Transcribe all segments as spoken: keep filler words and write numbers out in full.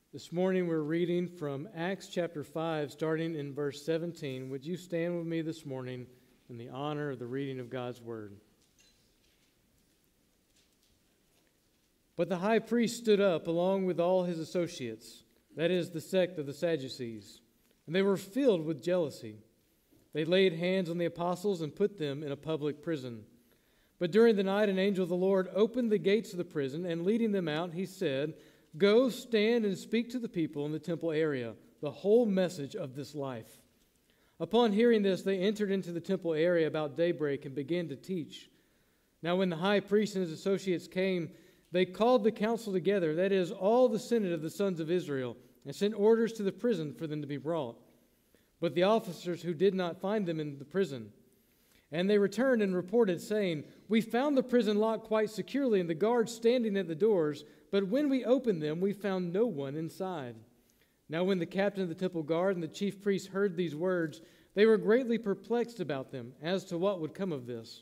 This morning we're reading from Acts chapter five, starting in verse seventeen. Would you stand with me this morning in the honor of the reading of God's Word? But the high priest stood up along with all his associates, that is, the sect of the Sadducees, and they were filled with jealousy. They laid hands on the apostles and put them in a public prison. But during the night an angel of the Lord opened the gates of the prison, and leading them out, he said, "Go, stand and speak to the people in the temple area, the whole message of this life." Upon hearing this, they entered into the temple area about daybreak and began to teach. Now when the high priest and his associates came, they called the council together, that is, all the senate of the sons of Israel, and sent orders to the prison for them to be brought. But the officers who did not find them in the prison. And they returned and reported, saying, "We found the prison locked quite securely and the guards standing at the doors, but when we opened them, we found no one inside." Now when the captain of the temple guard and the chief priests heard these words, they were greatly perplexed about them as to what would come of this.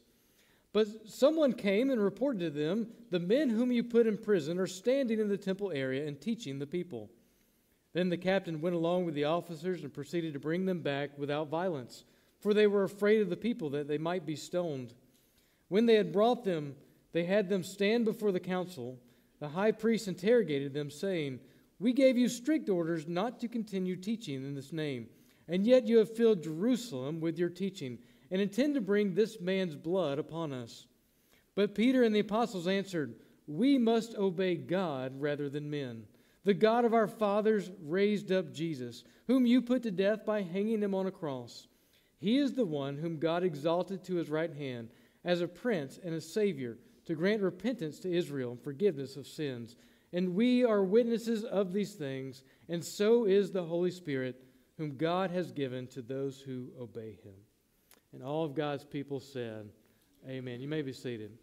But someone came and reported to them, "The men whom you put in prison are standing in the temple area and teaching the people." Then the captain went along with the officers and proceeded to bring them back without violence, for they were afraid of the people that they might be stoned. When they had brought them, they had them stand before the council. The high priest interrogated them, saying, "We gave you strict orders not to continue teaching in this name, and yet you have filled Jerusalem with your teaching, and intend to bring this man's blood upon us." But Peter and the apostles answered, "We must obey God rather than men. The God of our fathers raised up Jesus, whom you put to death by hanging him on a cross. He is the one whom God exalted to his right hand as a prince and a savior, to grant repentance to Israel and forgiveness of sins. And we are witnesses of these things, and so is the Holy Spirit, whom God has given to those who obey him." And all of God's people said, Amen. You may be seated.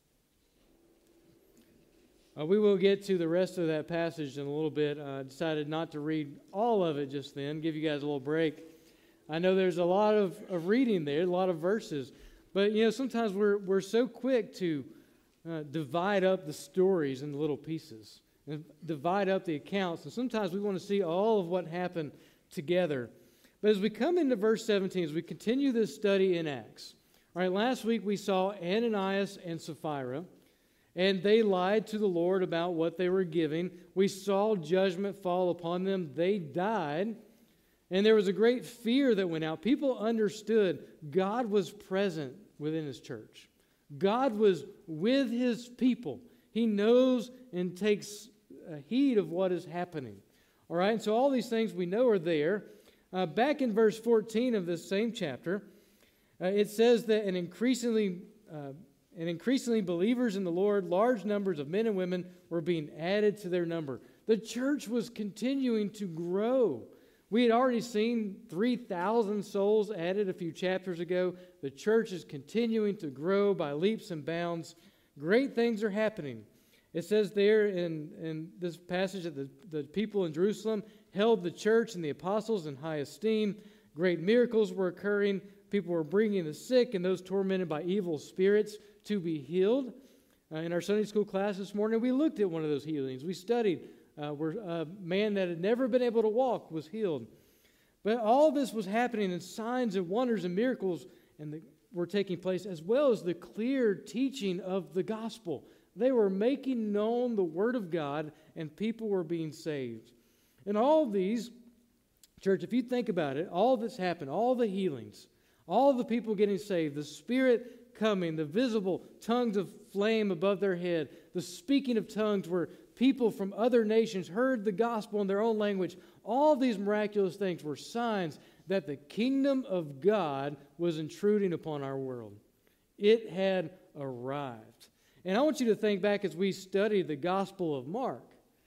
Uh, we will get to the rest of that passage in a little bit. I uh, decided not to read all of it just then, give you guys a little break. I know there's a lot of, of reading there, a lot of verses, but you know sometimes we're we're so quick to uh, divide up the stories into little pieces and divide up the accounts, and sometimes we want to see all of what happened together. But as we come into verse seventeen, as we continue this study in Acts, all right, last week we saw Ananias and Sapphira, and they lied to the Lord about what they were giving. We saw judgment fall upon them. They died. And there was a great fear that went out. People understood God was present within his church. God was with his people. He knows and takes heed of what is happening. All right, and so all these things we know are there. Uh, back in verse fourteen of this same chapter, uh, it says that an increasingly, uh, and increasingly believers in the Lord, large numbers of men and women were being added to their number. The church was continuing to grow. We had already seen three thousand souls added a few chapters ago. The church is continuing to grow by leaps and bounds. Great things are happening. It says there in, in this passage that the, the people in Jerusalem held the church and the apostles in high esteem. Great miracles were occurring. People were bringing the sick and those tormented by evil spirits to be healed. Uh, in our Sunday school class this morning, we looked at one of those healings. We studied Uh, where a man that had never been able to walk was healed. But all this was happening, and signs and wonders and miracles and the, were taking place, as well as the clear teaching of the gospel. They were making known the word of God, and people were being saved. And all these, church, if you think about it, all that's happened, all the healings, all the people getting saved, the Spirit coming, the visible tongues of flame above their head, the speaking of tongues where people from other nations heard the gospel in their own language. All these miraculous things were signs that the kingdom of God was intruding upon our world. It had arrived. And I want you to think back as we study the Gospel of Mark.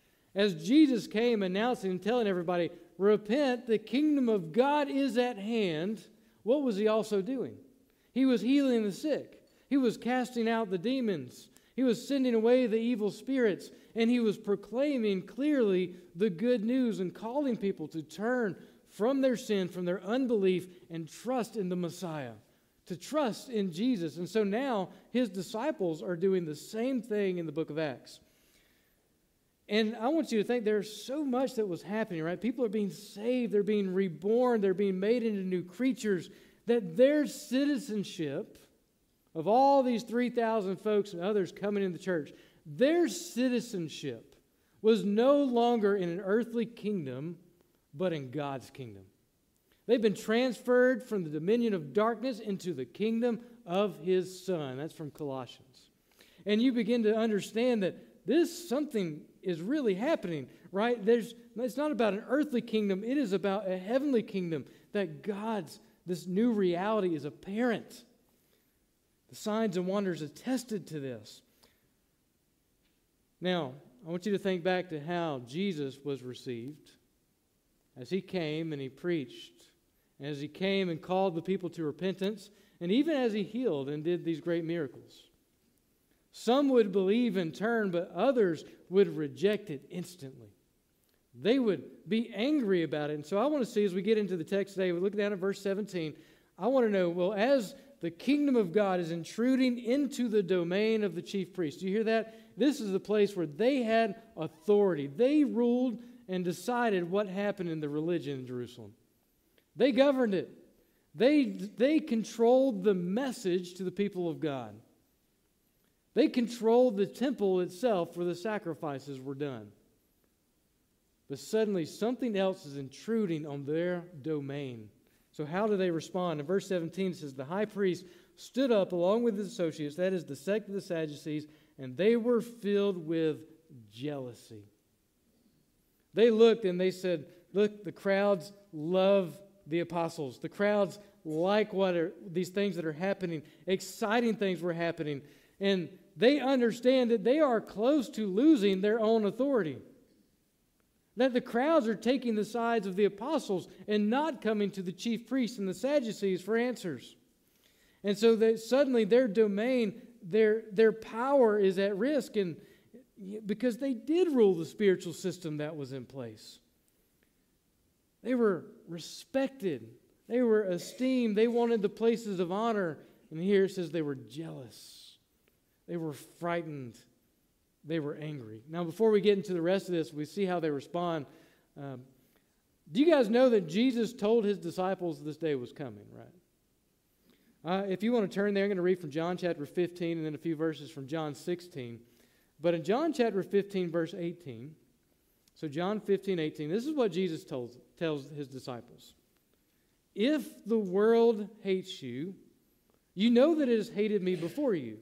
As Jesus came announcing and telling everybody, repent, the kingdom of God is at hand, what was he also doing? He was healing the sick. He was casting out the demons. He was sending away the evil spirits. And he was proclaiming clearly the good news and calling people to turn from their sin, from their unbelief, and trust in the Messiah, to trust in Jesus. And so now his disciples are doing the same thing in the book of Acts. And I want you to think there's so much that was happening, right? People are being saved, they're being reborn, they're being made into new creatures, that their citizenship of all these three thousand folks and others coming in the church, their citizenship was no longer in an earthly kingdom, but in God's kingdom. They've been transferred from the dominion of darkness into the kingdom of His Son. That's from Colossians. And you begin to understand that this something is really happening, right? There's, it's not about an earthly kingdom. It is about a heavenly kingdom, that God's, this new reality is apparent. The signs and wonders attested to this. Now, I want you to think back to how Jesus was received as He came and He preached, and as He came and called the people to repentance, and even as He healed and did these great miracles. Some would believe and turn, but others would reject it instantly. They would be angry about it. And so I want to see, as we get into the text today, we look down at verse seventeen, I want to know, well, as the kingdom of God is intruding into the domain of the chief priests. Do you hear that? This is the place where they had authority. They ruled and decided what happened in the religion in Jerusalem. They governed it. They, they controlled the message to the people of God. They controlled the temple itself where the sacrifices were done. But suddenly something else is intruding on their domain. So how do they respond? In verse seventeen it says, the high priest stood up along with his associates, that is the sect of the Sadducees, and they were filled with jealousy. They looked and they said, look, the crowds love the apostles. The crowds like what are these things that are happening. Exciting things were happening. And they understand that they are close to losing their own authority. That the crowds are taking the sides of the apostles and not coming to the chief priests and the Sadducees for answers. And so that suddenly their domain, their, their power is at risk, and because they did rule the spiritual system that was in place. They were respected. They were esteemed. They wanted the places of honor. And here it says they were jealous. They were frightened. They were angry. Now, before we get into the rest of this, we see how they respond. Um, do you guys know that Jesus told His disciples this day was coming, right? Uh, if you want to turn there, I'm going to read from John chapter fifteen and then a few verses from John sixteen. But in John chapter fifteen, verse eighteen, so John fifteen, eighteen, this is what Jesus tells, tells His disciples. If the world hates you, you know that it has hated me before you.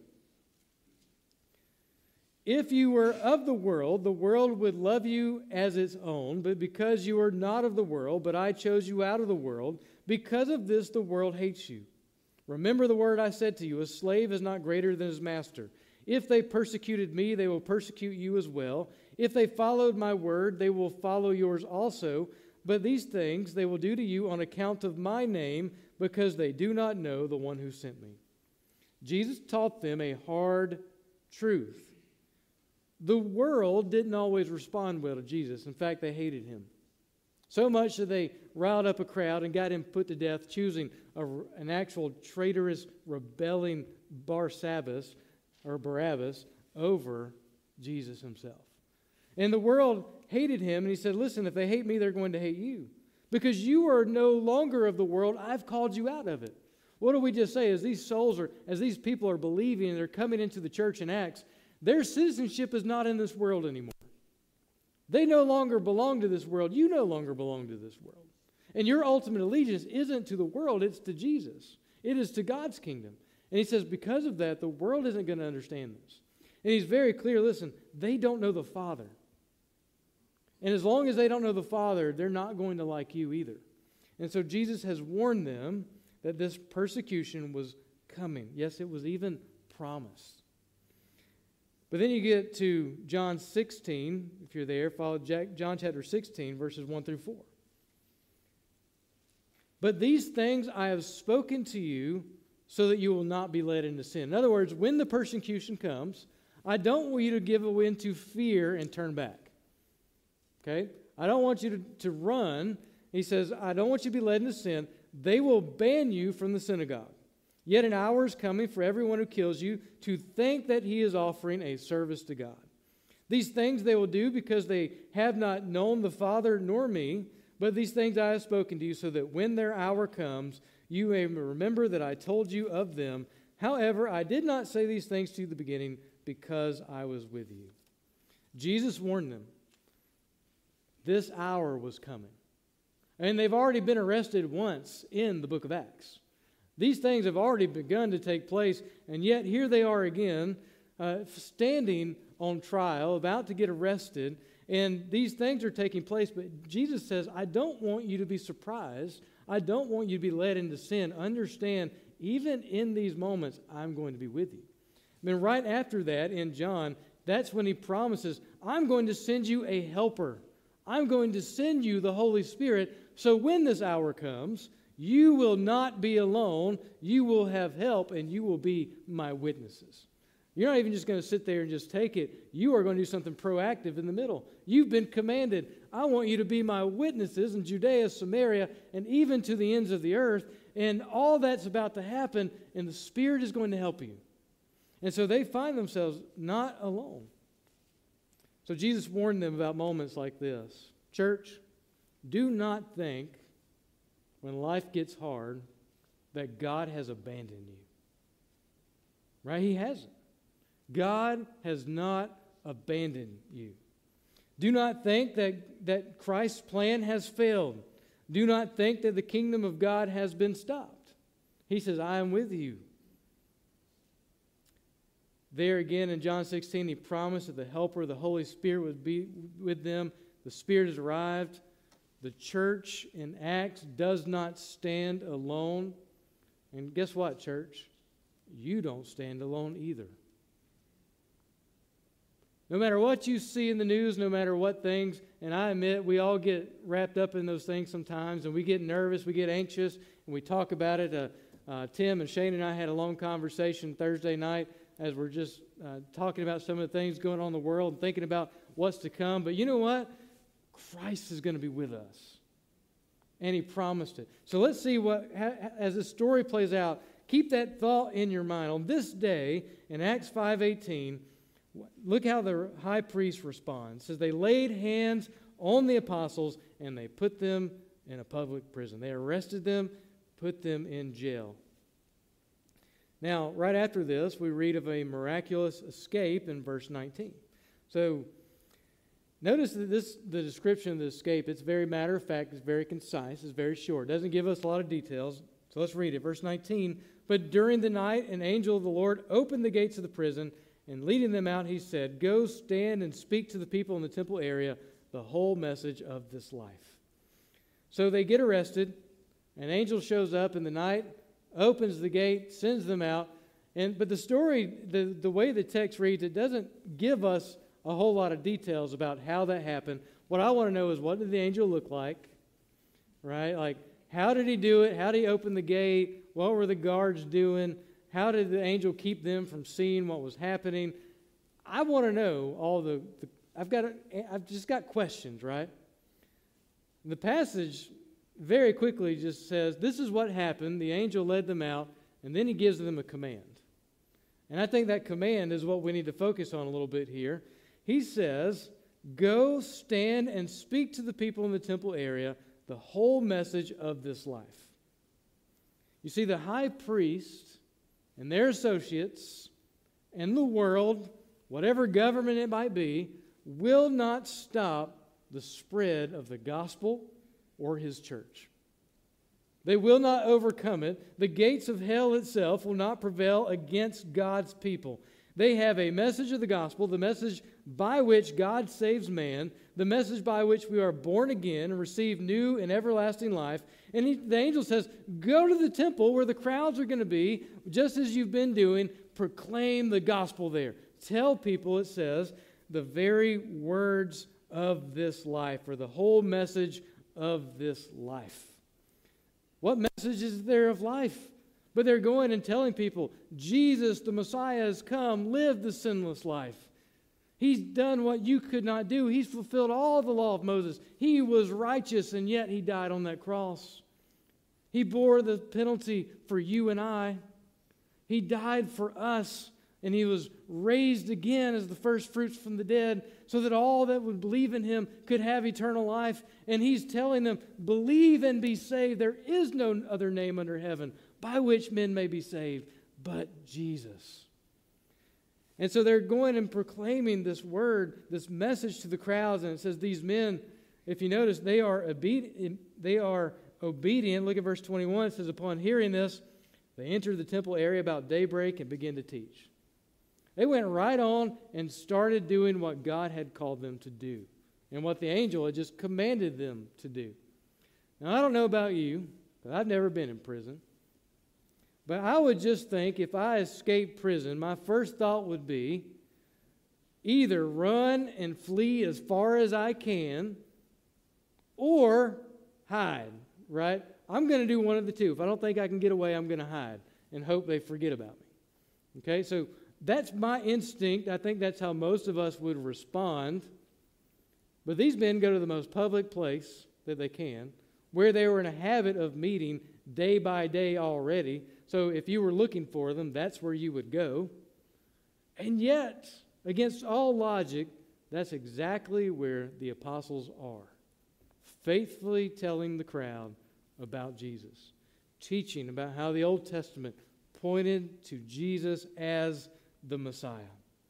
If you were of the world, the world would love you as its own, but because you are not of the world, but I chose you out of the world, because of this the world hates you. Remember the word I said to you, a slave is not greater than his master. If they persecuted me, they will persecute you as well. If they followed my word, they will follow yours also. But these things they will do to you on account of my name, because they do not know the one who sent me. Jesus taught them a hard truth. The world didn't always respond well to Jesus. In fact, they hated Him. So much that they riled up a crowd and got Him put to death, choosing a, an actual traitorous, rebelling Barsabbas, or Barabbas, over Jesus Himself. And the world hated Him, and He said, listen, if they hate me, they're going to hate you. Because you are no longer of the world, I've called you out of it. What do we just say? As these souls are, as these people are believing and they're coming into the church in Acts, their citizenship is not in this world anymore. They no longer belong to this world. You no longer belong to this world. And your ultimate allegiance isn't to the world, it's to Jesus. It is to God's kingdom. And He says, because of that, the world isn't going to understand this. And He's very clear, listen, they don't know the Father. And as long as they don't know the Father, they're not going to like you either. And so Jesus has warned them that this persecution was coming. Yes, it was even promised. But then you get to John sixteen, if you're there, follow John chapter sixteen, verses one through four. But these things I have spoken to you so that you will not be led into sin. In other words, when the persecution comes, I don't want you to give in to fear and turn back. Okay? I don't want you to, to run. He says, I don't want you to be led into sin. They will ban you from the synagogue. Yet an hour is coming for everyone who kills you to think that he is offering a service to God. These things they will do because they have not known the Father nor me, but these things I have spoken to you, so that when their hour comes, you may remember that I told you of them. However, I did not say these things to you at the beginning because I was with you. Jesus warned them. This hour was coming. And they've already been arrested once in the book of Acts. These things have already begun to take place, and yet here they are again, uh, standing on trial, about to get arrested, and these things are taking place. But Jesus says, I don't want you to be surprised. I don't want you to be led into sin. Understand, even in these moments, I'm going to be with you. Then right after that, in John, that's when he promises, I'm going to send you a helper. I'm going to send you the Holy Spirit, so when this hour comes, you will not be alone. You will have help, and you will be my witnesses. You're not even just going to sit there and just take it. You are going to do something proactive in the middle. You've been commanded, I want you to be my witnesses in Judea, Samaria, and even to the ends of the earth. And all that's about to happen, and the Spirit is going to help you. And so they find themselves not alone. So Jesus warned them about moments like this. Church, do not think when life gets hard that God has abandoned you. Right? He hasn't. God has not abandoned you. Do not think that, that Christ's plan has failed. Do not think that the kingdom of God has been stopped. He says, I am with you. There again in John sixteen, he promised that the Helper, the Holy Spirit, would be with them. The Spirit has arrived. The church in Acts does not stand alone. And guess what, church? You don't stand alone either. No matter what you see in the news, no matter what things, and I admit we all get wrapped up in those things sometimes, and we get nervous, we get anxious, and we talk about it. Uh, uh, Tim and Shane and I had a long conversation Thursday night as we're just uh, talking about some of the things going on in the world and thinking about what's to come. But you know what? Christ is going to be with us. And he promised it. So let's see what, as the story plays out, keep that thought in your mind. On this day, in Acts five eighteen, look how the high priest responds. It says, they laid hands on the apostles and they put them in a public prison. They arrested them, put them in jail. Now, right after this, we read of a miraculous escape in verse nineteen. So, notice that this, the description of the escape, it's very matter of fact, it's very concise, it's very short. It doesn't give us a lot of details. So let's read it. Verse nineteen, but during the night, an angel of the Lord opened the gates of the prison, and leading them out, he said, go stand and speak to the people in the temple area the whole message of this life. So they get arrested. An angel shows up in the night, opens the gate, sends them out. And but the story, the, the way the text reads, it doesn't give us a whole lot of details about how that happened. What I want to know is, what did the angel look like? Right? Like, how did he do it? How did he open the gate? What were the guards doing? How did the angel keep them from seeing what was happening? I want to know all the, the I've got, a, I've just got questions, right? The passage very quickly just says, this is what happened. The angel led them out, and then he gives them a command. And I think that command is what we need to focus on a little bit here. He says, go stand and speak to the people in the temple area the whole message of this life. You see, the high priest and their associates and the world, whatever government it might be, will not stop the spread of the gospel or his church. They will not overcome it. The gates of hell itself will not prevail against God's people. They have a message of the gospel, the message by which God saves man, the message by which we are born again and receive new and everlasting life. And he, the angel says, go to the temple where the crowds are going to be, just as you've been doing, proclaim the gospel there. Tell people, it says, the very words of this life, or the whole message of this life. What message is there of life? But they're going and telling people, Jesus, the Messiah, has come, lived the sinless life. He's done what you could not do. He's fulfilled all the law of Moses. He was righteous, and yet he died on that cross. He bore the penalty for you and I. He died for us and he was raised again as the first fruits from the dead, so that all that would believe in him could have eternal life. And he's telling them, believe and be saved. There is no other name under heaven by which men may be saved but Jesus. And so they're going and proclaiming this word, this message to the crowds, and it says these men, if you notice, they are obedient. They are obedient. Look at verse twenty-one. It says, upon hearing this, they entered the temple area about daybreak and began to teach. They went right on and started doing what God had called them to do and what the angel had just commanded them to do. Now, I don't know about you, but I've never been in prison. But I would just think if I escaped prison, my first thought would be either run and flee as far as I can or hide, right? I'm going to do one of the two. If I don't think I can get away, I'm going to hide and hope they forget about me. Okay, so that's my instinct. I think that's how most of us would respond. But these men go to the most public place that they can, where they were in a habit of meeting day by day already. So if you were looking for them, that's where you would go. And yet, against all logic, that's exactly where the apostles are, faithfully telling the crowd about Jesus, teaching about how the Old Testament pointed to Jesus as the Messiah.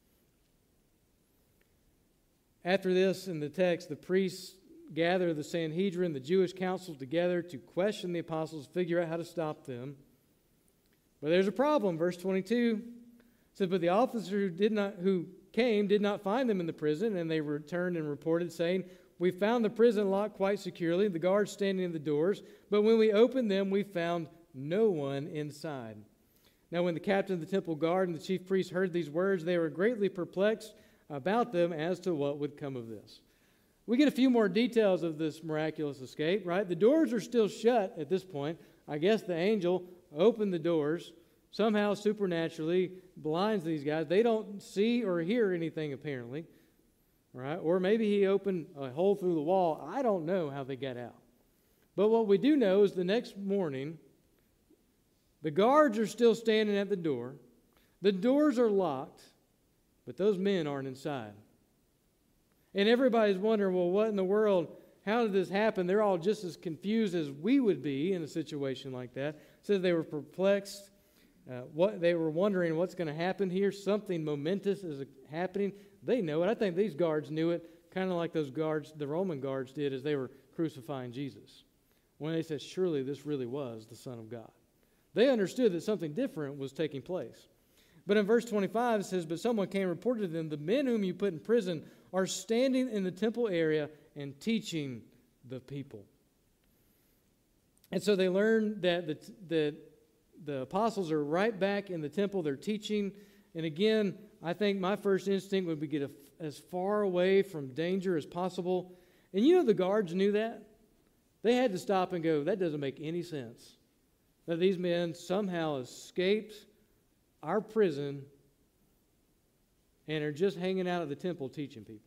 After this, in the text, the priests gather the Sanhedrin, the Jewish council, together to question the apostles, figure out how to stop them. But there's a problem. Verse twenty-two says, but the officer who did not, who came did not find them in the prison, and they returned and reported, saying, we found the prison locked quite securely, the guards standing in the doors, but when we opened them, we found no one inside. Now when the captain of the temple guard and the chief priests heard these words, they were greatly perplexed about them as to what would come of this. We get a few more details of this miraculous escape, right? The doors are still shut at this point. I guess the angel opened the doors, somehow supernaturally blinds these guys. They don't see or hear anything apparently, right? Or maybe he opened a hole through the wall. I don't know how they got out. But what we do know is the next morning, the guards are still standing at the door. The doors are locked, but those men aren't inside. And everybody's wondering, well, what in the world? How did this happen? They're all just as confused as we would be in a situation like that. It says they were perplexed. Uh, what they were wondering what's going to happen here. Something momentous is happening. They know it. I think these guards knew it, kind of like those guards, the Roman guards did as they were crucifying Jesus. When they said, surely this really was the Son of God. They understood that something different was taking place. But in verse twenty-five it says, but someone came and reported to them, the men whom you put in prison are standing in the temple area and teaching the people. And so they learned that the, the, the apostles are right back in the temple. They're teaching. And again, I think my first instinct would be get a, as far away from danger as possible. And you know the guards knew that. They had to stop and go, that doesn't make any sense. That these men somehow escaped our prison and are just hanging out at the temple teaching people.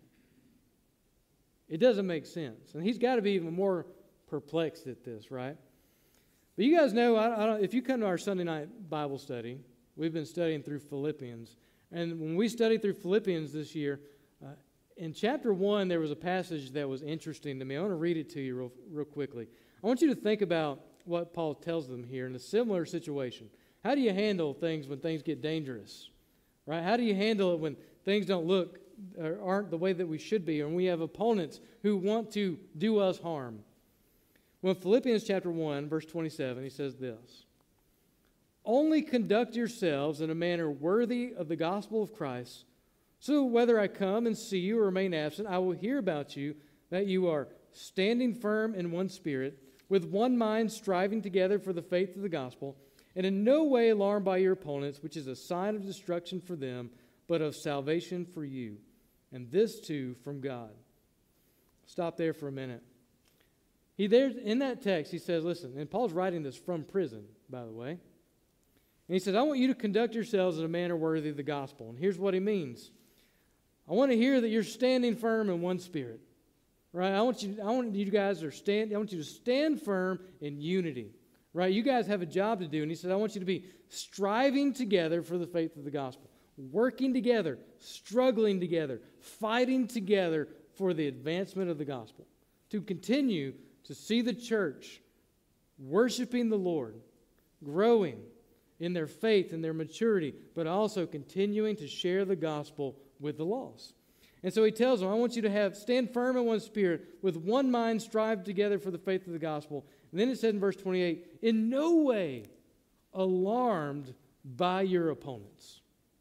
It doesn't make sense. And he's got to be even more perplexed at this, right? But you guys know, I, I don't, if you come to our Sunday night Bible study, we've been studying through Philippians. And when we studied through Philippians this year, uh, in chapter one, there was a passage that was interesting to me. I want to read it to you real, real quickly. I want you to think about what Paul tells them here in a similar situation. How do you handle things when things get dangerous? Right? How do you handle it when things don't look or aren't the way that we should be, and we have opponents who want to do us harm? Well, in Philippians chapter one, verse twenty-seven, he says this, only conduct yourselves in a manner worthy of the gospel of Christ, so whether I come and see you or remain absent, I will hear about you, that you are standing firm in one spirit, with one mind striving together for the faith of the gospel, and in no way alarmed by your opponents, which is a sign of destruction for them, but of salvation for you, and this too from God. Stop there for a minute. He there in that text, he says, listen, and Paul's writing this from prison, by the way. And he says, I want you to conduct yourselves in a manner worthy of the gospel. And here's what he means. I want to hear that you're standing firm in one spirit. Right? I want you I want you guys to stand I want you to stand firm in unity. Right? You guys have a job to do. And he said, I want you to be striving together for the faith of the gospel. working together, struggling together, fighting together for the advancement of the gospel, to continue to see the church worshiping the Lord, growing in their faith and their maturity, but also continuing to share the gospel with the lost. And so he tells them, I want you to have stand firm in one spirit, with one mind strive together for the faith of the gospel. And then it said in verse twenty-eight, in no way alarmed by your opponents.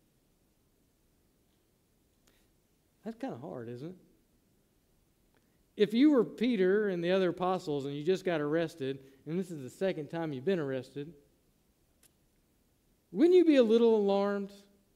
That's kind of hard, isn't it? If you were Peter and the other apostles and you just got arrested, and this is the second time you've been arrested, wouldn't you be a little alarmed?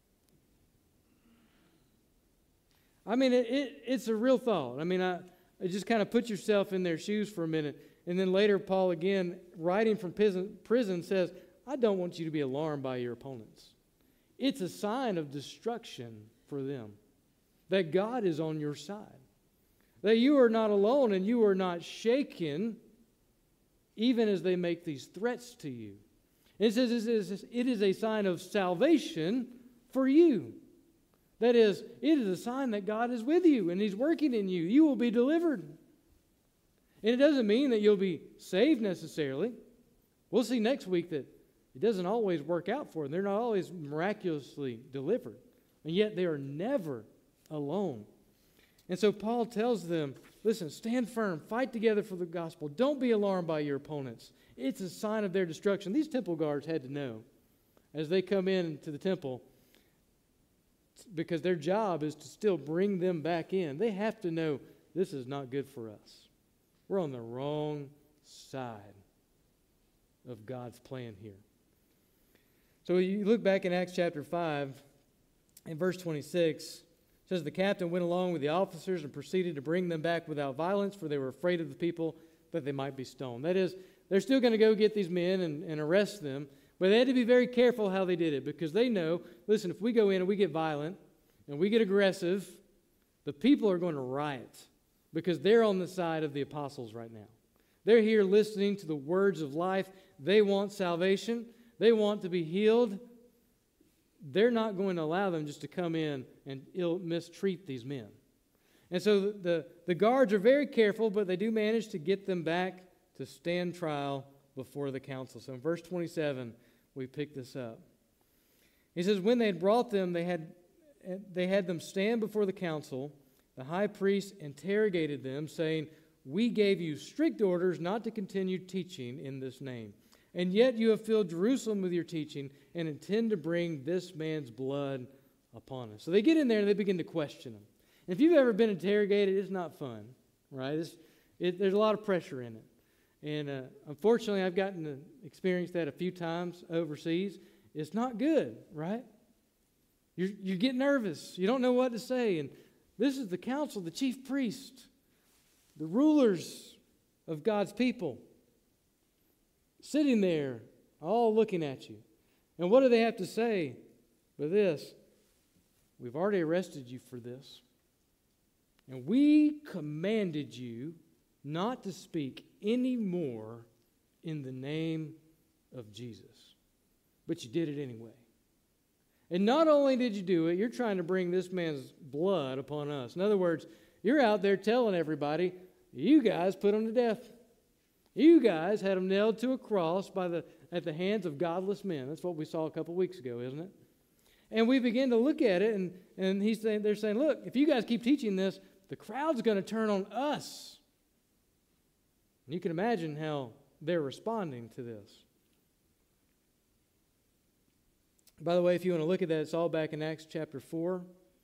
I mean, it, it, it's a real thought. I mean, I, I just kind of put yourself in their shoes for a minute. And then later, Paul, again, writing from prison, prison says, I don't want you to be alarmed by your opponents. It's a sign of destruction for them, that God is on your side, that you are not alone and you are not shaken even as they make these threats to you. It says it is a sign of salvation for you. That is, it is a sign that God is with you and He's working in you. You will be delivered. And it doesn't mean that you'll be saved necessarily. We'll see next week that it doesn't always work out for them. They're not always miraculously delivered. And yet they are never alone. And so Paul tells them, listen, stand firm, fight together for the gospel. Don't be alarmed by your opponents. It's a sign of their destruction. These temple guards had to know as they come into the temple, because their job is to still bring them back in. They have to know this is not good for us. We're on the wrong side of God's plan here. So you look back in Acts chapter five, in verse twenty-six, it says, the captain went along with the officers and proceeded to bring them back without violence, for they were afraid of the people, that they might be stoned. That is, they're still going to go get these men and, and arrest them, but they had to be very careful how they did it, because they know, listen, if we go in and we get violent and we get aggressive, the people are going to riot, because they're on the side of the apostles right now. They're here listening to the words of life. They want salvation. They want to be healed. They're not going to allow them just to come in and ill mistreat these men. And so the, the, the guards are very careful, but they do manage to get them back to stand trial before the council. So in verse twenty-seven, we pick this up. He says, when they had brought them, they had, they had them stand before the council. The high priest interrogated them, saying, we gave you strict orders not to continue teaching in this name. And yet you have filled Jerusalem with your teaching and intend to bring this man's blood upon us. So they get in there and they begin to question him. And if you've ever been interrogated, it's not fun, right? It's, it, there's a lot of pressure in it. And uh, unfortunately, I've gotten to experience that a few times overseas. It's not good, right? You're, you get nervous. You don't know what to say. And this is the council, the chief priest, the rulers of God's people, sitting there, all looking at you. And what do they have to say but this? We've already arrested you for this. And we commanded you not to speak any more in the name of Jesus. But you did it anyway. And not only did you do it, you're trying to bring this man's blood upon us. In other words, you're out there telling everybody, you guys put him to death. You guys had him nailed to a cross by the at the hands of godless men. That's what we saw a couple weeks ago, isn't it? And we begin to look at it, and, and he's saying, they're saying, look, if you guys keep teaching this, the crowd's going to turn on us. And you can imagine how they're responding to this. By the way, if you want to look at that, it's all back in Acts chapter four,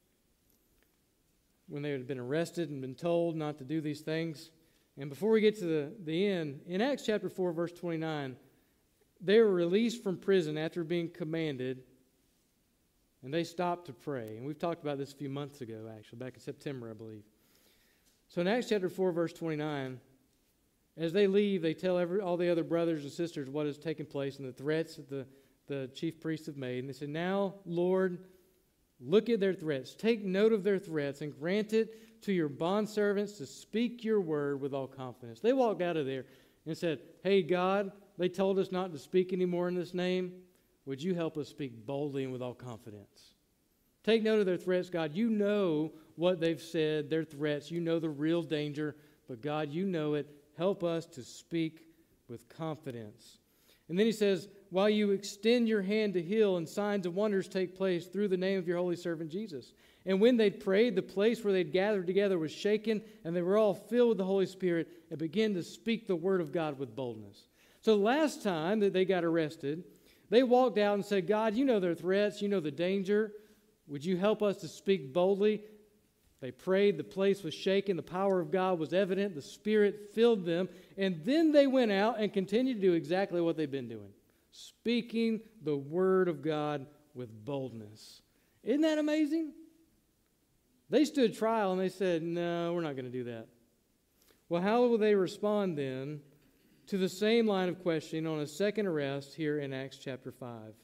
when they had been arrested and been told not to do these things. And before we get to the, the end, in Acts chapter four, verse twenty-nine, they were released from prison after being commanded, and they stopped to pray. And we've talked about this a few months ago, actually, back in September, I believe. So in Acts chapter four, verse twenty-nine, as they leave, they tell every, all the other brothers and sisters what has taken place and the threats that the, the chief priests have made. And they said, now, Lord, look at their threats. Take note of their threats and grant it to your bondservants to speak your word with all confidence. They walked out of there and said, hey, God, they told us not to speak anymore in this name. Would you help us speak boldly and with all confidence? Take note of their threats, God. You know what they've said, their threats. You know the real danger. But God, you know it. Help us to speak with confidence. And then he says, while you extend your hand to heal and signs and wonders take place through the name of your holy servant Jesus. And when they'd prayed, the place where they'd gathered together was shaken, and they were all filled with the Holy Spirit and began to speak the word of God with boldness. So last time that they got arrested, they walked out and said, God, you know their threats, you know the danger. Would you help us to speak boldly? They prayed, the place was shaken, the power of God was evident, the Spirit filled them, and then they went out and continued to do exactly what they've been doing, speaking the word of God with boldness. Isn't that amazing? They stood trial and they said, no, we're not going to do that. Well, how will they respond then to the same line of questioning on a second arrest here in Acts chapter five?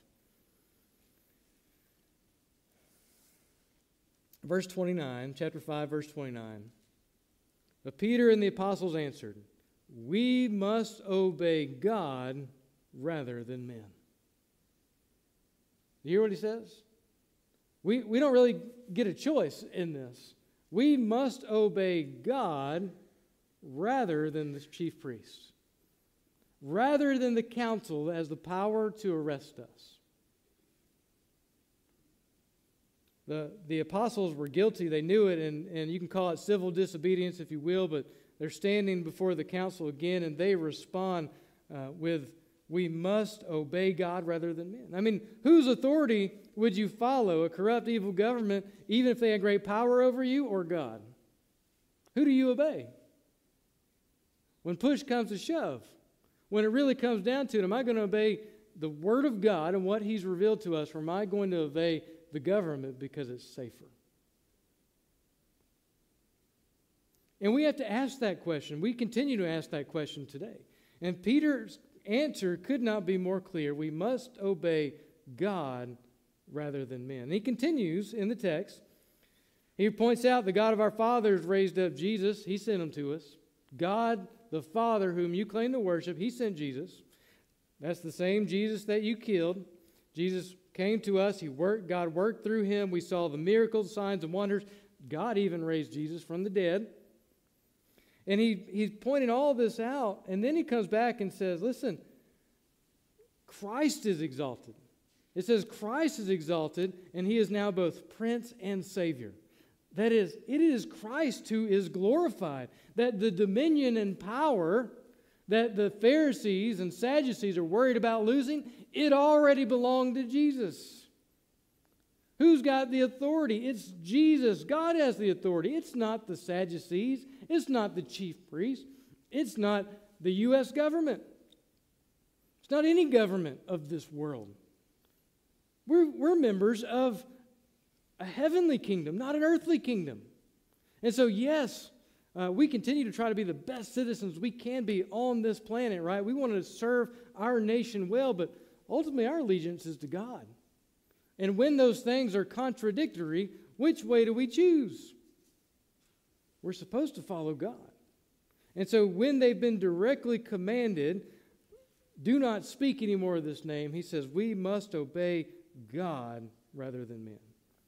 Verse twenty-nine, chapter five, verse twenty-nine. But Peter and the apostles answered, we must obey God rather than men. You hear what he says? We, we don't really get a choice in this. We must obey God rather than the chief priests, rather than the council that has the power to arrest us. The, the apostles were guilty. They knew it, and, and you can call it civil disobedience if you will, but they're standing before the council again, and they respond uh, with, we must obey God rather than men. I mean, whose authority would you follow? A corrupt, evil government, even if they had great power over you, or God? Who do you obey? When push comes to shove, when it really comes down to it, am I going to obey the Word of God and what He's revealed to us, or am I going to obey the government because it's safer? And we have to ask that question. We continue to ask that question today. And Peter's answer could not be more clear. We must obey God rather than men. And he continues in the text. He points out the God of our fathers raised up Jesus. He sent him to us. God the Father whom you claim to worship, He sent Jesus. That's the same Jesus that you killed. Jesus came to us. He worked. God worked through Him. We saw the miracles, signs, and wonders. God even raised Jesus from the dead. And he, he's pointing all this out. And then he comes back and says, listen, Christ is exalted. It says Christ is exalted, and He is now both Prince and Savior. That is, it is Christ who is glorified. That the dominion and power that the Pharisees and Sadducees are worried about losing, it already belonged to Jesus. Who's got the authority? It's Jesus. God has the authority. It's not the Sadducees. It's not the chief priests. It's not the U S government. It's not any government of this world. We're, we're members of a heavenly kingdom, not an earthly kingdom. And so, yes, uh, we continue to try to be the best citizens we can be on this planet, right? We want to serve our nation well, but ultimately our allegiance is to God. And when those things are contradictory, which way do we choose? We're supposed to follow God. And so when they've been directly commanded, do not speak any more of this name, he says, we must obey God rather than men.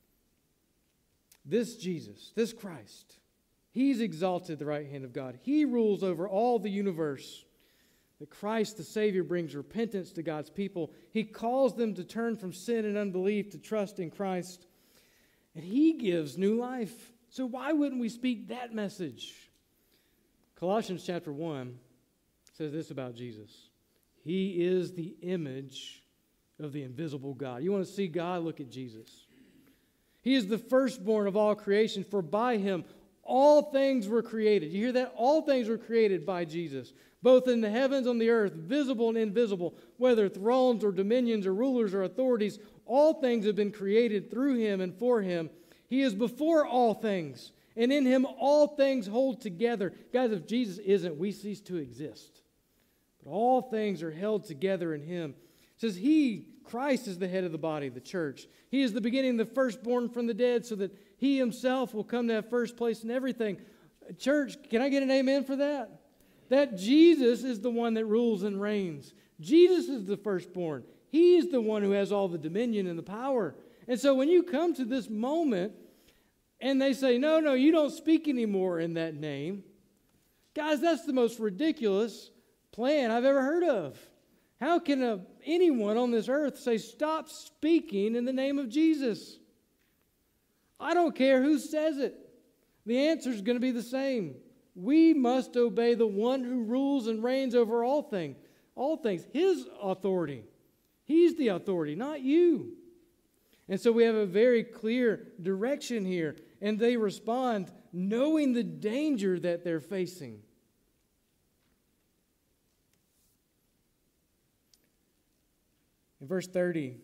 This Jesus, this Christ, He's exalted at the right hand of God. He rules over all the universe. That Christ, the Savior, brings repentance to God's people. He calls them to turn from sin and unbelief to trust in Christ. And He gives new life. So why wouldn't we speak that message? Colossians chapter one says this about Jesus. He is the image of the invisible God. You want to see God? Look at Jesus. He is the firstborn of all creation, for by Him all things were created. You hear that? All things were created by Jesus, both in the heavens and the earth, visible and invisible, whether thrones or dominions or rulers or authorities, all things have been created through Him and for Him. He is before all things, and in Him all things hold together. Guys, if Jesus isn't, we cease to exist. But all things are held together in Him. It says He, Christ, is the head of the body, the church. He is the beginning, the firstborn from the dead, so that He Himself will come to have first place in everything. Church, can I get an amen for that? That Jesus is the one that rules and reigns. Jesus is the firstborn. He is the one who has all the dominion and the power. And so when you come to this moment and they say, no, no, you don't speak anymore in that name, guys, that's the most ridiculous plan I've ever heard of. How can a, anyone on this earth say, stop speaking in the name of Jesus? I don't care who says it. The answer is going to be the same. We must obey the one who rules and reigns over all things, all things, his authority. He's the authority, not you. And so we have a very clear direction here, and they respond knowing the danger that they're facing. In verse thirty,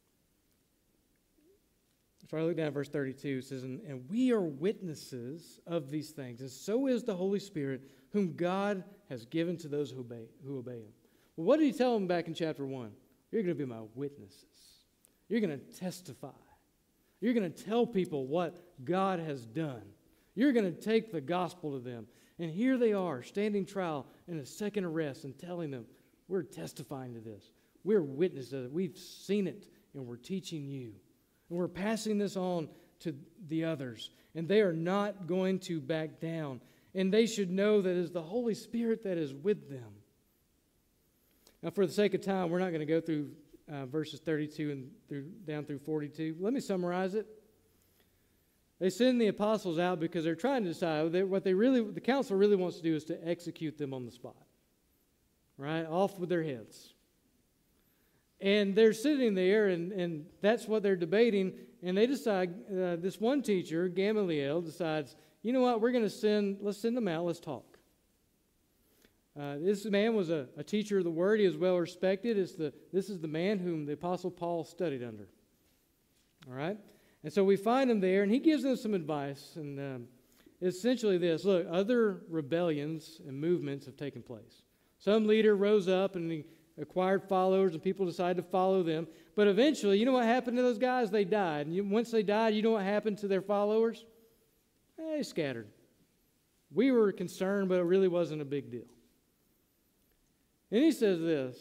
so I look down at verse thirty-two, it says, and, and we are witnesses of these things, and so is the Holy Spirit, whom God has given to those who obey, who obey him. Well, what did he tell them back in chapter one? You're going to be my witnesses. You're going to testify. You're going to tell people what God has done. You're going to take the gospel to them. And here they are, standing trial in a second arrest and telling them, we're testifying to this. We're witnesses of it. We've seen it, and we're teaching you. And we're passing this on to the others. And they are not going to back down. And they should know that it is the Holy Spirit that is with them. Now, for the sake of time, we're not going to go through uh, verses thirty-two and through, down through forty-two. Let me summarize it. They send the apostles out because they're trying to decide that what they really, the council really wants to do is to execute them on the spot. Right? Off with their heads. And they're sitting there, and, and that's what they're debating. And they decide, uh, this one teacher, Gamaliel, decides, you know what, we're going to send, let's send them out, let's talk. Uh, this man was a, a teacher of the word. He is well respected. It's the, this is the man whom the Apostle Paul studied under. All right? And so we find him there, and he gives them some advice. And um, essentially this, look, other rebellions and movements have taken place. Some leader rose up and he acquired followers, and people decided to follow them. But eventually, you know what happened to those guys? They died. And you, once they died, you know what happened to their followers? They scattered. We were concerned, but it really wasn't a big deal. And he says this,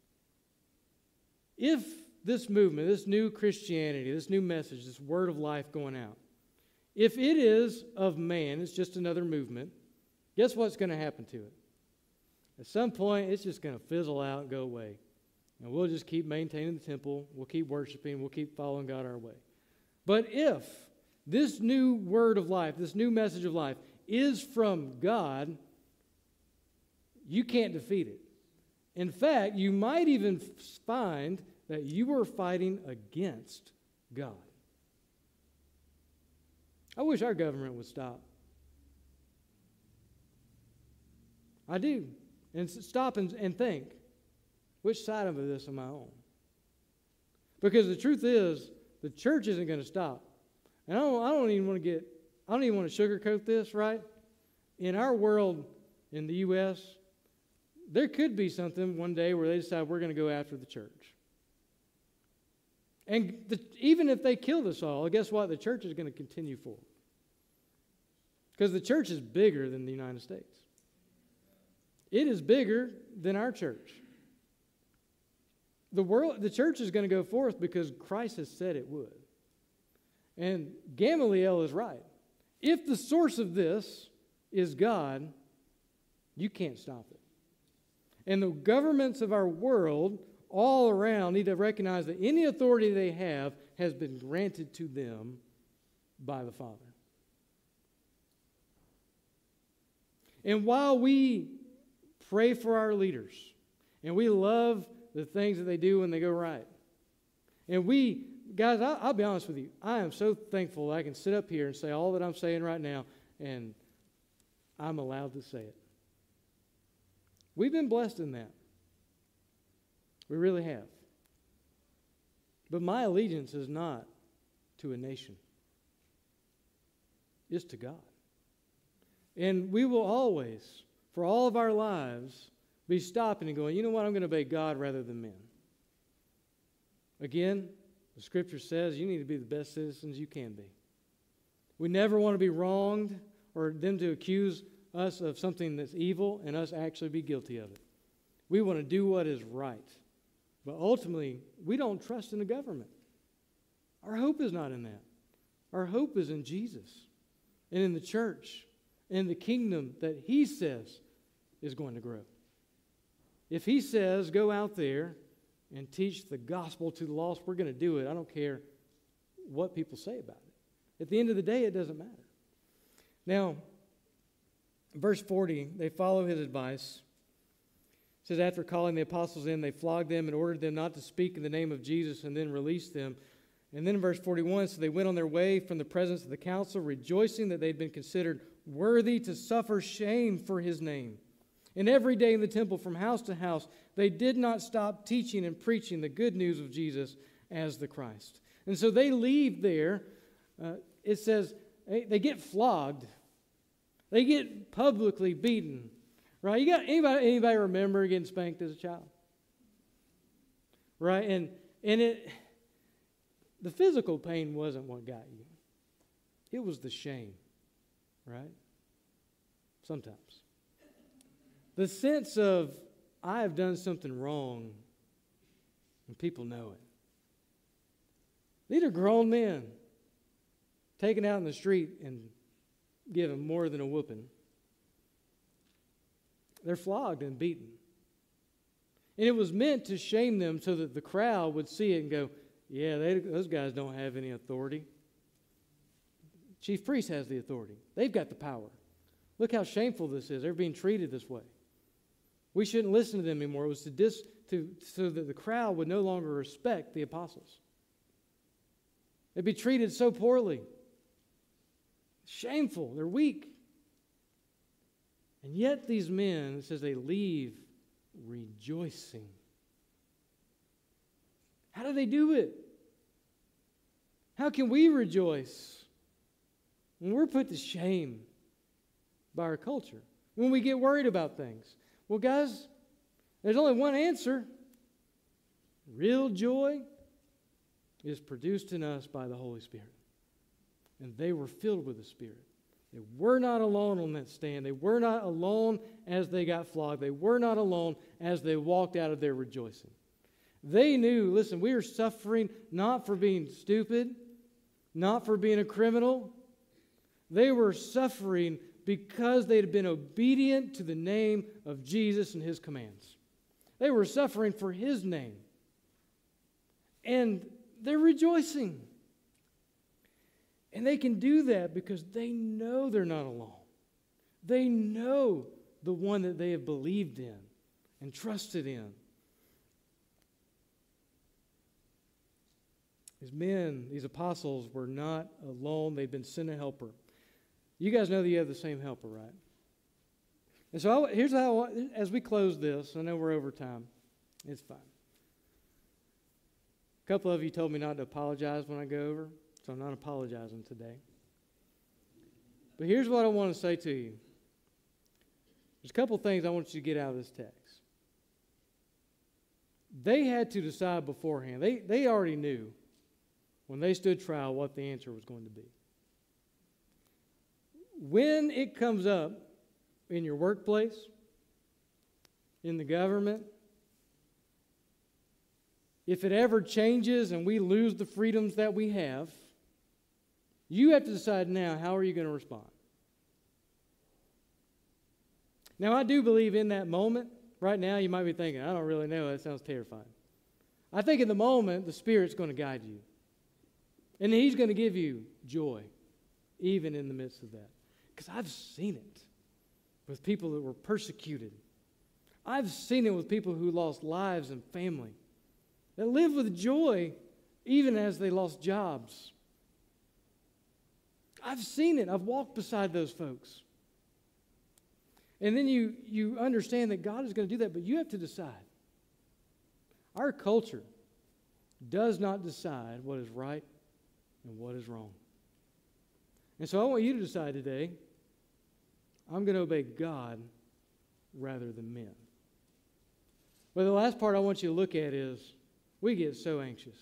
if this movement, this new Christianity, this new message, this word of life going out, if it is of man, it's just another movement, guess what's going to happen to it? At some point, it's just going to fizzle out and go away. And we'll just keep maintaining the temple, we'll keep worshiping, we'll keep following God our way. But if this new word of life, this new message of life, is from God, you can't defeat it. In fact, you might even find that you are fighting against God. I wish our government would stop. I do. And stop and, and think, which side of this am I on? Because the truth is, the church isn't going to stop. And I don't, I don't even want to get, I don't even want to sugarcoat this, right? In our world, in the U S, there could be something one day where they decide we're going to go after the church. And the, even if they kill us all, guess what? The church is going to continue forward. Because the church is bigger than the United States. It is bigger than our church. The world, the church is going to go forth because Christ has said it would. And Gamaliel is right. If the source of this is God, you can't stop it. And the governments of our world all around need to recognize that any authority they have has been granted to them by the Father. And while we pray for our leaders, and we love the things that they do when they go right, and we, guys, I'll, I'll be honest with you, I am so thankful that I can sit up here and say all that I'm saying right now, and I'm allowed to say it. We've been blessed in that. We really have. But my allegiance is not to a nation. It's to God. And we will always, for all of our lives, be stopping and going, you know what, I'm going to obey God rather than men. Again, the Scripture says you need to be the best citizens you can be. We never want to be wronged or them to accuse us of something that's evil and us actually be guilty of it. We want to do what is right. But ultimately, we don't trust in the government. Our hope is not in that. Our hope is in Jesus and in the church and the kingdom that he says is going to grow. If he says, go out there and teach the gospel to the lost, we're going to do it. I don't care what people say about it. At the end of the day, it doesn't matter. Now, verse forty, they follow his advice. It says, after calling the apostles in, they flogged them and ordered them not to speak in the name of Jesus, and then released them. And then in verse forty-one, so they went on their way from the presence of the council, rejoicing that they'd been considered worthy to suffer shame for his name. And every day in the temple, from house to house, they did not stop teaching and preaching the good news of Jesus as the Christ. And so they leave there. Uh, it says they, they get flogged. They get publicly beaten. Right? You got anybody anybody remember getting spanked as a child? Right? And and it the physical pain wasn't what got you. It was the shame. Right? Sometimes. The sense of, I have done something wrong, and people know it. These are grown men taken out in the street and given more than a whooping. They're flogged and beaten. And it was meant to shame them so that the crowd would see it and go, yeah, they, those guys don't have any authority. Chief priest has the authority. They've got the power. Look how shameful this is. They're being treated this way. We shouldn't listen to them anymore. It was to dis, to, so that the crowd would no longer respect the apostles. They'd be treated so poorly. Shameful. They're weak. And yet these men, it says they leave rejoicing. How do they do it? How can we rejoice when we're put to shame by our culture? When we get worried about things? Well, guys, there's only one answer. Real joy is produced in us by the Holy Spirit. And they were filled with the Spirit. They were not alone on that stand. They were not alone as they got flogged. They were not alone as they walked out of their rejoicing. They knew, listen, we are suffering not for being stupid, not for being a criminal. They were suffering because they had been obedient to the name of Jesus and his commands. They were suffering for his name. And they're rejoicing. And they can do that because they know they're not alone. They know the one that they have believed in and trusted in. These men, these apostles, were not alone. They'd been sent a helper. You guys know that you have the same helper, right? And so I, here's how, I, as we close this, I know we're over time. It's fine. A couple of you told me not to apologize when I go over, so I'm not apologizing today. But here's what I want to say to you. There's a couple things I want you to get out of this text. They had to decide beforehand. They, they already knew when they stood trial what the answer was going to be. When it comes up in your workplace, in the government, if it ever changes and we lose the freedoms that we have, you have to decide now, how are you going to respond? Now, I do believe in that moment, right now you might be thinking, I don't really know, that sounds terrifying. I think in the moment, the Spirit's going to guide you. And he's going to give you joy, even in the midst of that. Because I've seen it with people that were persecuted. I've seen it with people who lost lives and family. That live with joy even as they lost jobs. I've seen it. I've walked beside those folks. And then you, you understand that God is going to do that, but you have to decide. Our culture does not decide what is right and what is wrong. And so I want you to decide today, I'm going to obey God rather than men. But the last part I want you to look at is we get so anxious.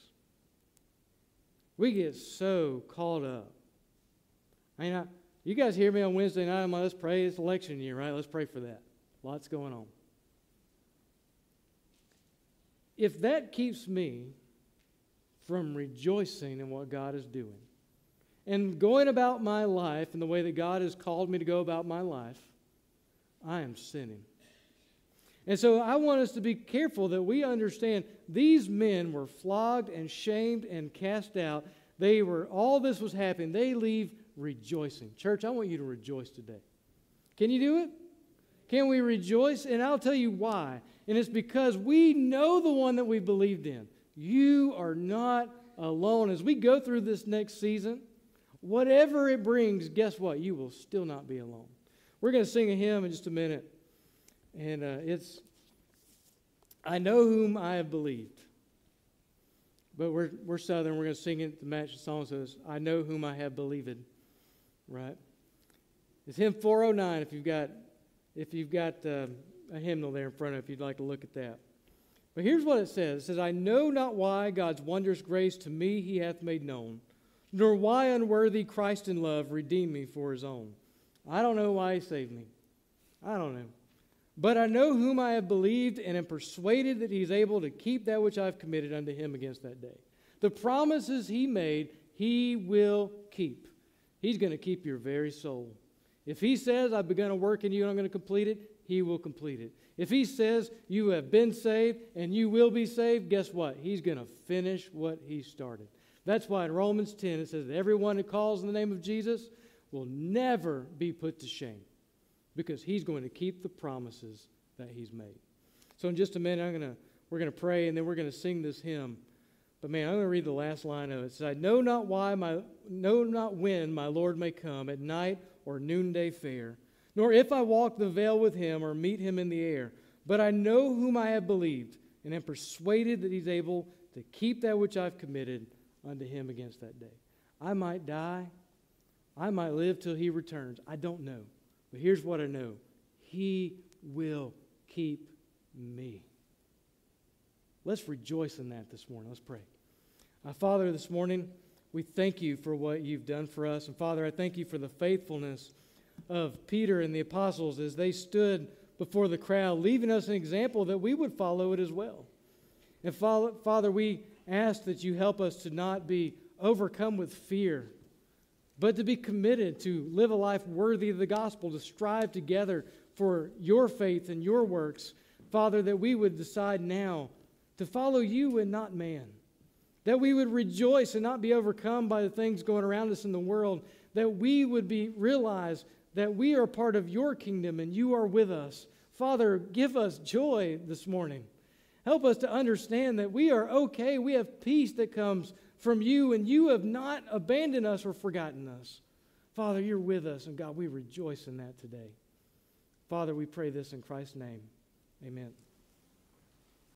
We get so caught up. I mean, I, you guys hear me on Wednesday night, I'm like, let's pray. It's election year, right? Let's pray for that. Lots going on. If that keeps me from rejoicing in what God is doing. And going about my life in the way that God has called me to go about my life, I am sinning. And so I want us to be careful that we understand these men were flogged and shamed and cast out. They were, all this was happening. They leave rejoicing. Church, I want you to rejoice today. Can you do it? Can we rejoice? And I'll tell you why. And it's because we know the one that we believed in. You are not alone. As we go through this next season, whatever it brings, guess what? You will still not be alone. We're going to sing a hymn in just a minute. And uh, it's, I know whom I have believed. But we're we're Southern. We're going to sing it to match the song. Says, I know whom I have believed. Right? It's hymn four oh nine if you've got, if you've got uh, a hymnal there in front of you, if you'd like to look at that. But here's what it says. It says, I know not why God's wondrous grace to me he hath made known, nor why unworthy Christ in love redeemed me for his own. I don't know why he saved me. I don't know. But I know whom I have believed, and am persuaded that he is able to keep that which I have committed unto him against that day. The promises he made, he will keep. He's going to keep your very soul. If he says, I've begun a work in you and I'm going to complete it, he will complete it. If he says, you have been saved and you will be saved, guess what? He's going to finish what he started. That's why in Romans ten it says that everyone who calls in the name of Jesus will never be put to shame, because he's going to keep the promises that he's made. So in just a minute, I'm gonna we're going to pray, and then we're going to sing this hymn. But man, I'm going to read the last line of it. It says, I know not why my know not when my Lord may come, at night or noonday fair, nor if I walk the vale with him or meet him in the air. But I know whom I have believed, and am persuaded that he's able to keep that which I've committed unto him against that day. I might die. I might live till he returns. I don't know. But here's what I know. He will keep me. Let's rejoice in that this morning. Let's pray. Uh, Father, this morning, we thank you for what you've done for us. And Father, I thank you for the faithfulness of Peter and the apostles as they stood before the crowd, leaving us an example that we would follow it as well. And Father, we ask that you help us to not be overcome with fear, but to be committed to live a life worthy of the gospel, to strive together for your faith and your works. Father, that we would decide now to follow you and not man. That we would rejoice and not be overcome by the things going around us in the world. That we would be realize that we are part of your kingdom and you are with us. Father, give us joy this morning. Help us to understand that we are okay. We have peace that comes from you, and you have not abandoned us or forgotten us. Father, you're with us, and God, we rejoice in that today. Father, we pray this in Christ's name. Amen.